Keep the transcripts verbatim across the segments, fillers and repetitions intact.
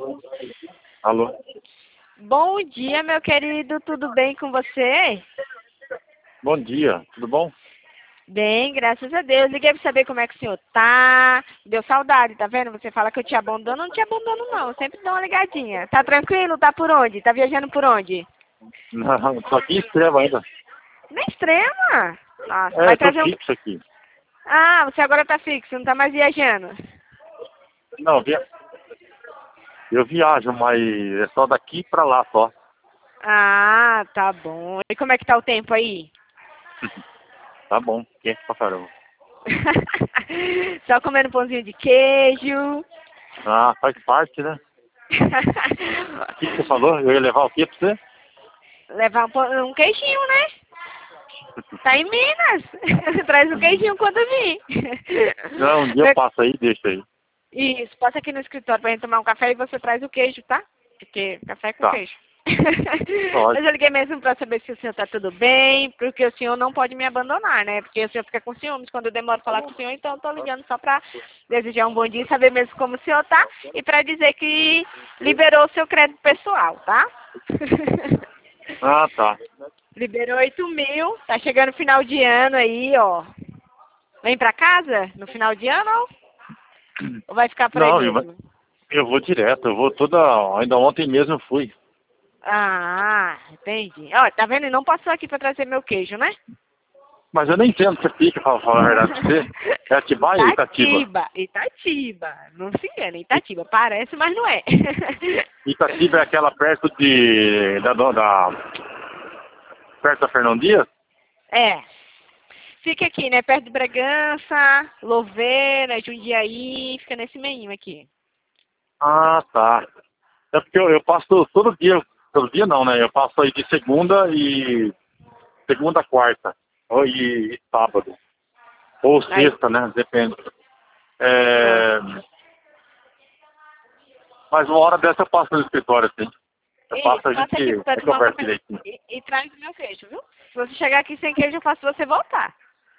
Alô? Bom dia, meu querido. Tudo bem com você? Bom dia, tudo bom? Bem, graças a Deus. Liguei pra saber como é que o senhor tá. Deu saudade, tá vendo? Você fala que eu te abandono, eu não te abandono não. Eu sempre dou uma ligadinha. Tá tranquilo? Tá por onde? Tá viajando por onde? Não, tô aqui em Extrema ainda. Na Extrema? Nossa, É, vai eu tô trazer um... fixo aqui. Ah, você agora tá fixo, não tá mais viajando. Não, via... eu viajo, mas é só daqui pra lá só. Ah, tá bom. E como é que tá o tempo aí? Tá bom, quente pra caramba. Só comendo pãozinho de queijo. Ah, faz parte, né? O que que você falou? Eu ia levar o quê pra você? Levar um, pão- um queijinho, né? Tá em Minas. Traz o queijinho quando vir. Não, um dia eu Meu- passo aí, deixa aí. Isso, passa aqui no escritório pra gente tomar um café e você traz o queijo, tá? Porque café é com Tá, queijo. pode, Mas eu liguei mesmo pra saber se o senhor tá tudo bem, porque o senhor não pode me abandonar, né? Porque o senhor fica com ciúmes quando eu demoro pra falar com o senhor, então eu tô ligando só pra desejar um bom dia, saber mesmo como o senhor tá e pra dizer que liberou o seu crédito pessoal, tá? Ah, tá. Liberou oito mil, tá chegando o final de ano aí, ó. Vem pra casa no final de ano ou ou vai ficar por aí Não, eu, mesmo? eu vou direto, eu vou toda... Ainda ontem mesmo eu fui. Ah, entendi. Ó, tá vendo? E não passou aqui pra trazer meu queijo, né? Mas eu nem sei onde você fica, pra falar a verdade pra você. É Atibaia ou Itatiba? Itatiba, Itatiba. Não se engana, Itatiba. Parece, mas não é. Itatiba é aquela perto de... da... da perto da Fernão Dias? É. Fica aqui, né? Perto de Bragança, Louveira, Jundiaí. Fica nesse meio aqui. Ah, tá. É porque eu, eu passo todo dia, todo dia não, né? Eu passo aí de segunda e segunda a quarta. Ou e, e sábado. Ou Aí, sexta, né? Depende. ah. É, mas uma hora dessa eu passo no escritório, assim. Eu Isso, passo, a passa aqui gente pra é tomar um conversa café direitinho. e, e traz o meu queijo, viu? Se você chegar aqui sem queijo, eu faço você voltar.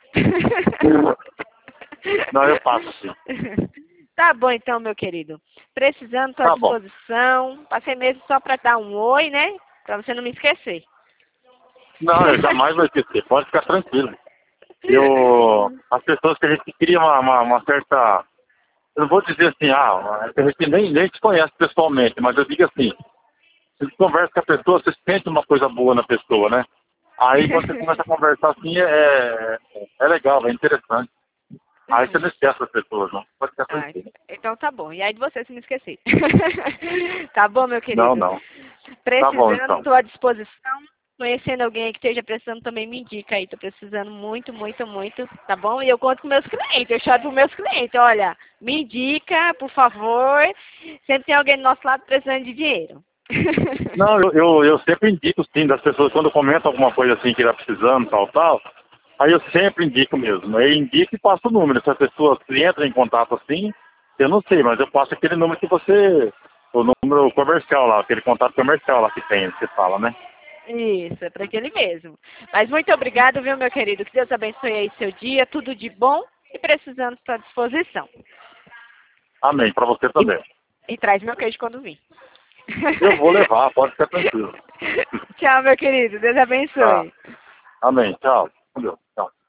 Não, eu passo, sim. Tá bom então, meu querido. Precisando, estou à Tá bom. disposição. Passei mesmo só para dar um oi, né? Para você não me esquecer. Não, eu jamais vou esquecer. Pode ficar tranquilo. Eu, as pessoas que a gente cria uma, uma, uma certa... Eu não vou dizer assim, ah, a gente nem, nem te conhece pessoalmente, mas eu digo assim, você conversa com a pessoa, você sente uma coisa boa na pessoa, né? Aí quando você começa a conversar assim, é, é legal, é interessante. Aí você não esquece das pessoas, não. Pode ficar Ah, tranquilo. então tá bom. E aí de você se me esquecer. Tá bom, meu Não, querido? não. Tá bom, Precisando, então. estou à disposição. Conhecendo alguém que esteja precisando, também me indica aí. Tô precisando muito, muito, muito, tá bom? E eu conto com meus clientes, eu choro pros meus clientes. Olha, me indica, por favor. Sempre tem alguém do nosso lado precisando de dinheiro. Não, eu, eu, eu sempre indico, sim, das pessoas, quando comentam alguma coisa assim que tá precisando, tal, tal, aí eu sempre indico mesmo. Eu indico e passo o número. Se a pessoa se entra em contato assim, eu não sei, mas eu passo aquele número que você... O número comercial lá, aquele contato comercial lá que tem, que você fala, né? Isso, é para aquele mesmo. Mas muito obrigado, viu, meu querido? Que Deus abençoe aí seu dia, tudo de bom e precisando estou à disposição. Amém, pra você também. E, e traz meu queijo quando vir. Eu vou levar, pode ficar tranquilo. Tchau, meu querido. Deus Tá. abençoe. Amém, tchau. Com Deus, tchau.